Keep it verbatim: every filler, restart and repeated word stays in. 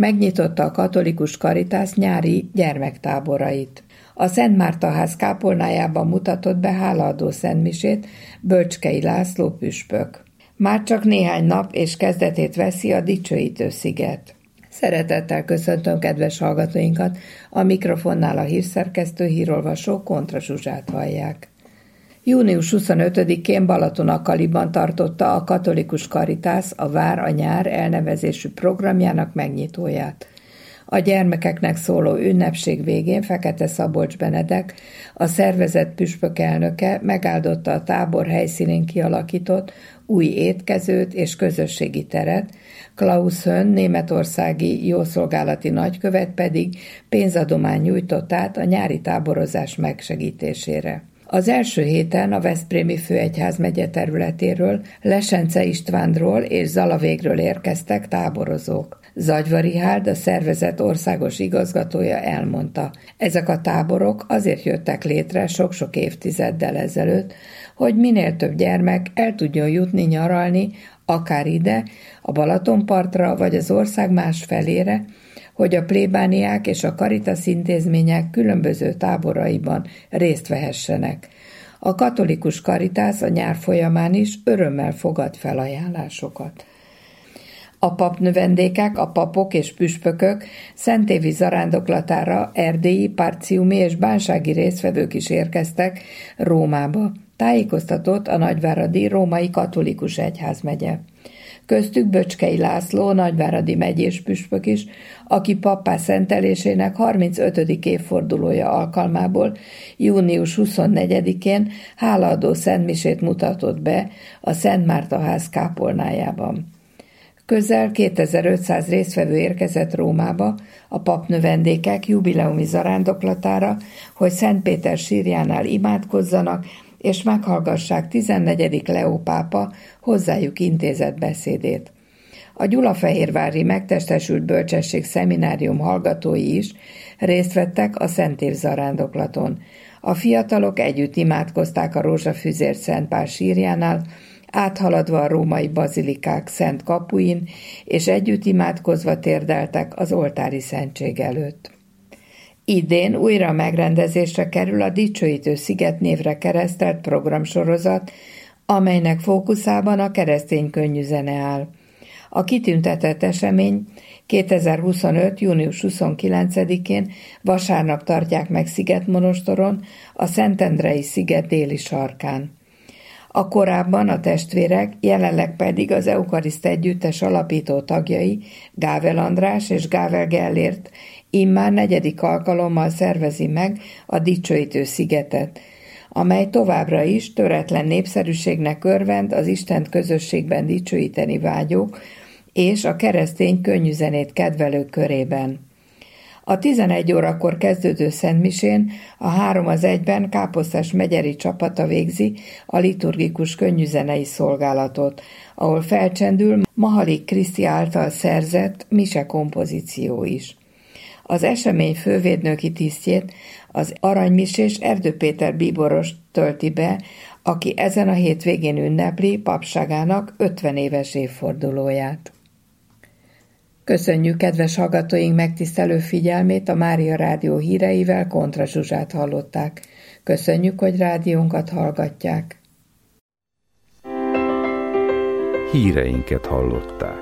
megnyitotta a katolikus Caritas nyári gyermektáborait. A Szent Márta ház kápolnájában mutatott be hálaadó szentmisét Bölcskei László püspök. Már csak néhány nap és kezdetét veszi a dicsőítő sziget. Szeretettel köszöntöm kedves hallgatóinkat, a mikrofonnál a hírszerkesztő, hírolvasó Kontra Zsuzsát hallják. június huszonötödikén Balatonakaliban tartotta a katolikus Caritas a Vár a nyár elnevezésű programjának megnyitóját. A gyermekeknek szóló ünnepség végén Fekete Szabolcs Benedek, a szervezet püspök elnöke megáldotta a tábor helyszínén kialakított új étkezőt és közösségi teret, Klaus Hön németországi jószolgálati nagykövet pedig pénzadomány nyújtott át a nyári táborozás megsegítésére. Az első héten a veszprémi főegyházmegye területéről, Lesence Istvánról és Zalavégről érkeztek táborozók. Zagyva Rihárd, a szervezet országos igazgatója elmondta, ezek a táborok azért jöttek létre sok-sok évtizeddel ezelőtt, hogy minél több gyermek el tudjon jutni nyaralni, akár ide, a Balatonpartra vagy az ország más felére, hogy a plébániák és a Caritas intézmények különböző táboraiban részt vehessenek. A katolikus Caritas a nyár folyamán is örömmel fogad felajánlásokat. A papnövendékek, a papok és püspökök szentévi zarándoklatára erdélyi, párciumi és bánsági résztvevők is érkeztek Rómába. Tájékoztatott a nagyváradi római katolikus egyházmegye. Köztük Bölcskei László, nagyváradi megyés püspök is, aki pappá szentelésének harmincötödik évfordulója alkalmából június huszonnegyedikén hálaadó szentmisét mutatott be a Szent Márta ház kápolnájában. Közel kétezer-ötszáz résztvevő érkezett Rómába a papnövendékek jubileumi zarándoklatára, hogy Szent Péter sírjánál imádkozzanak, és meghallgassák tizennegyedik Leó pápa hozzájuk intézett beszédét. A Gyulafehérvári Megtestesült Bölcsesség Szeminárium hallgatói is részt vettek a Szentév zarándoklaton. A fiatalok együtt imádkozták a Rózsafüzér Szent Pál sírjánál, áthaladva a római bazilikák szent kapuin, és együtt imádkozva térdeltek az oltári szentség előtt. Idén újra megrendezésre kerül a Dicsőítő sziget névre keresztelt programsorozat, amelynek fókuszában a keresztény könnyűzene áll. A kitüntetett esemény kétezer-huszonöt. június huszonkilencedikén vasárnap tartják meg Szigetmonostoron, a Szentendrei sziget déli sarkán. A korábban a testvérek, jelenleg pedig az Eukariszt Együttes alapító tagjai, Gável András és Gável Gellért immár negyedik alkalommal szervezi meg a Dicsőítő szigetet, amely továbbra is töretlen népszerűségnek örvend az Istent közösségben dicsőíteni vágyók és a keresztény könnyűzenét kedvelők körében. A tizenegy órakor kezdődő szentmisén a három az egyben Káposztás megyeri csapata végzi a liturgikus könnyűzenei szolgálatot, ahol felcsendül Mahalik Kriszti által szerzett mise kompozíció is. Az esemény fővédnöki tisztjét az aranymisés Erdő Péter bíboros tölti be, aki ezen a hétvégén ünnepli papságának ötven éves évfordulóját. Köszönjük kedves hallgatóink megtisztelő figyelmét, a Mária Rádió híreivel Kontra Zsuzsát hallották. Köszönjük, hogy rádiónkat hallgatják. Híreinket hallották.